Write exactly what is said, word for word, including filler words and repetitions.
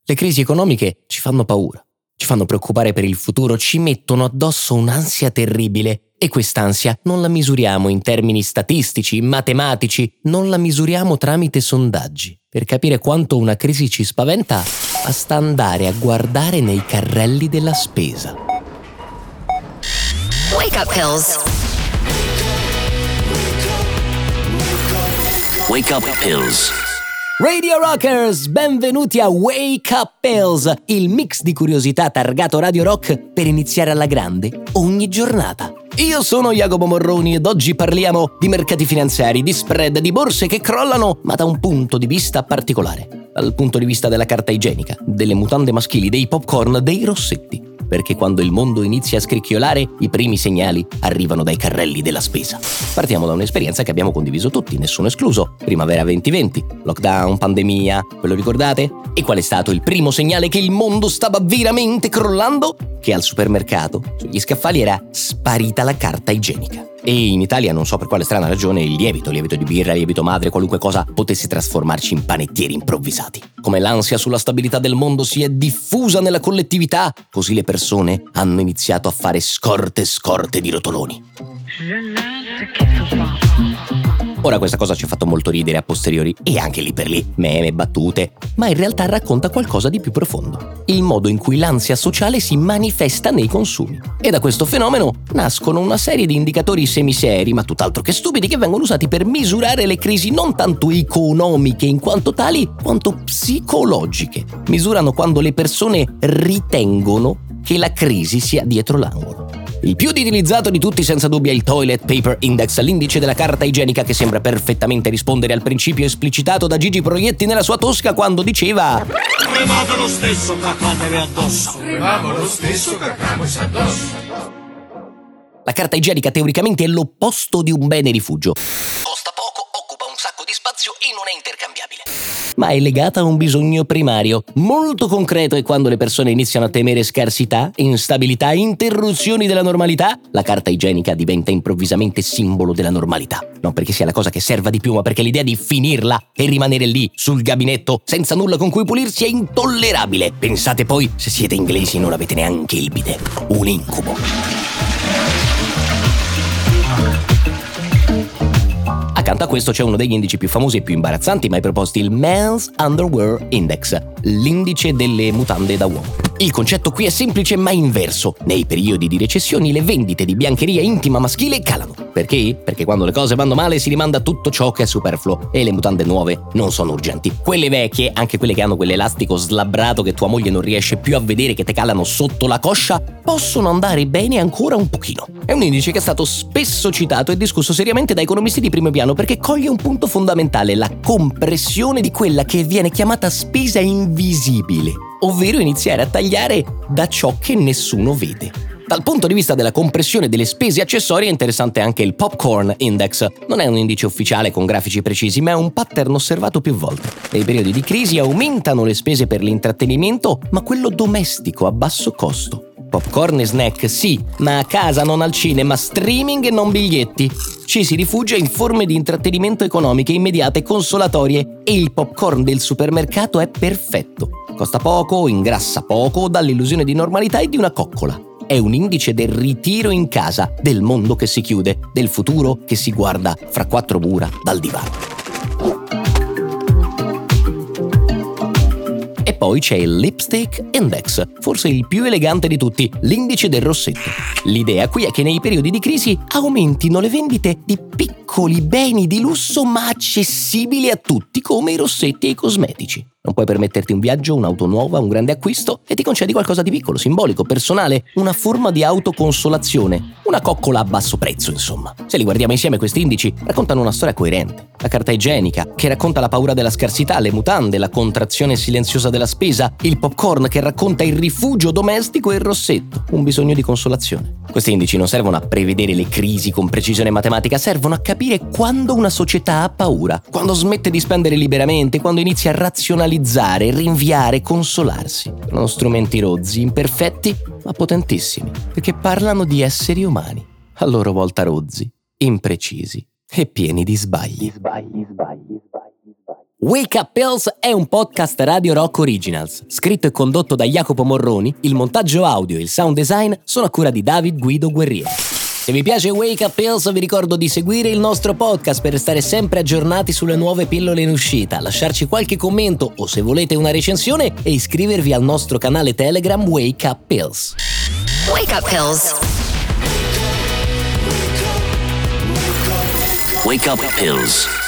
Le crisi economiche ci fanno paura, ci fanno preoccupare per il futuro, ci mettono addosso un'ansia terribile e quest'ansia non la misuriamo in termini statistici, matematici, non la misuriamo tramite sondaggi. Per capire quanto una crisi ci spaventa, basta andare a guardare nei carrelli della spesa. Wake up pills. Wake up pills. Radio Rockers, benvenuti a Wake Up Pills, il mix di curiosità targato Radio Rock per iniziare alla grande ogni giornata. Io sono Jacopo Morroni ed oggi parliamo di mercati finanziari, di spread, di borse che crollano, ma da un punto di vista particolare. Dal punto di vista della carta igienica, delle mutande maschili, dei popcorn, dei rossetti. Perché quando il mondo inizia a scricchiolare, i primi segnali arrivano dai carrelli della spesa. Partiamo da un'esperienza che abbiamo condiviso tutti, nessuno escluso. Primavera venti venti, lockdown, pandemia, ve lo ricordate? E qual è stato il primo segnale che il mondo stava veramente crollando? Che al supermercato, sugli scaffali, era sparita la carta igienica. E in Italia, non so per quale strana ragione, il lievito, lievito di birra, lievito madre, qualunque cosa potesse trasformarci in panettieri improvvisati. Come l'ansia sulla stabilità del mondo si è diffusa nella collettività, così le persone hanno iniziato a fare scorte e scorte di rotoloni. Ora questa cosa ci ha fatto molto ridere a posteriori e anche lì per lì, meme, battute, ma in realtà racconta qualcosa di più profondo. Il modo in cui l'ansia sociale si manifesta nei consumi. E da questo fenomeno nascono una serie di indicatori semiseri, ma tutt'altro che stupidi, che vengono usati per misurare le crisi non tanto economiche in quanto tali, quanto psicologiche. Misurano quando le persone ritengono che la crisi sia dietro l'angolo. Il più utilizzato di tutti senza dubbio è il Toilet Paper Index, l'indice della carta igienica che sembra perfettamente rispondere al principio esplicitato da Gigi Proietti nella sua Tosca quando diceva: Remate lo stesso, cacatevi addosso. Remate lo stesso, cacatevi addosso. La carta igienica teoricamente è l'opposto di un bene rifugio. Costa poco, occupa un sacco di spazio e non è intercambiabile. Ma è legata a un bisogno primario, molto concreto, e quando le persone iniziano a temere scarsità, instabilità, interruzioni della normalità, la carta igienica diventa improvvisamente simbolo della normalità. Non perché sia la cosa che serva di più, ma perché l'idea di finirla e rimanere lì, sul gabinetto, senza nulla con cui pulirsi è intollerabile. Pensate poi, se siete inglesi non avete neanche il bidet. Un incubo. Accanto a questo c'è uno degli indici più famosi e più imbarazzanti mai proposti, il Men's Underwear Index, l'indice delle mutande da uomo. Il concetto qui è semplice ma inverso. Nei periodi di recessioni le vendite di biancheria intima maschile calano. Perché? Perché quando le cose vanno male si rimanda tutto ciò che è superfluo e le mutande nuove non sono urgenti. Quelle vecchie, anche quelle che hanno quell'elastico slabbrato che tua moglie non riesce più a vedere, che te calano sotto la coscia, possono andare bene ancora un pochino. È un indice che è stato spesso citato e discusso seriamente da economisti di primo piano perché coglie un punto fondamentale, la compressione di quella che viene chiamata spesa invisibile, ovvero iniziare a tagliare da ciò che nessuno vede. Dal punto di vista della compressione delle spese accessorie è interessante anche il Popcorn Index. Non è un indice ufficiale con grafici precisi, ma è un pattern osservato più volte. Nei periodi di crisi aumentano le spese per l'intrattenimento, ma quello domestico a basso costo. Popcorn e snack sì, ma a casa, non al cinema, streaming e non biglietti. Ci si rifugia in forme di intrattenimento economiche immediate e consolatorie e il popcorn del supermercato è perfetto. Costa poco, ingrassa poco, dà l'illusione di normalità e di una coccola. È un indice del ritiro in casa, del mondo che si chiude, del futuro che si guarda fra quattro mura dal divano. E poi c'è il Lipstick Index, forse il più elegante di tutti, l'indice del rossetto. L'idea qui è che nei periodi di crisi aumentino le vendite di piccoli beni di lusso ma accessibili a tutti, come i rossetti e i cosmetici. Non puoi permetterti un viaggio, un'auto nuova, un grande acquisto e ti concedi qualcosa di piccolo, simbolico, personale, una forma di autoconsolazione, una coccola a basso prezzo, insomma. Se li guardiamo insieme questi indici, raccontano una storia coerente. La carta igienica, che racconta la paura della scarsità, le mutande, la contrazione silenziosa della spesa, il popcorn che racconta il rifugio domestico e il rossetto, un bisogno di consolazione. Questi indici non servono a prevedere le crisi con precisione matematica, servono a capire quando una società ha paura, quando smette di spendere liberamente, quando inizia a razionalizzare, rinviare, consolarsi. Sono strumenti rozzi, imperfetti, ma potentissimi, perché parlano di esseri umani, a loro volta rozzi, imprecisi e pieni di sbagli. Sbagli, sbagli, sbagli, sbagli. Wake Up Pills è un podcast Radio Rock Originals, scritto e condotto da Jacopo Morroni, il montaggio audio e il sound design sono a cura di David Guido Guerrieri. Se vi piace Wake Up Pills vi ricordo di seguire il nostro podcast per restare sempre aggiornati sulle nuove pillole in uscita, lasciarci qualche commento o se volete una recensione e iscrivervi al nostro canale Telegram Wake Up Pills. Wake Up Pills. Wake Up Pills.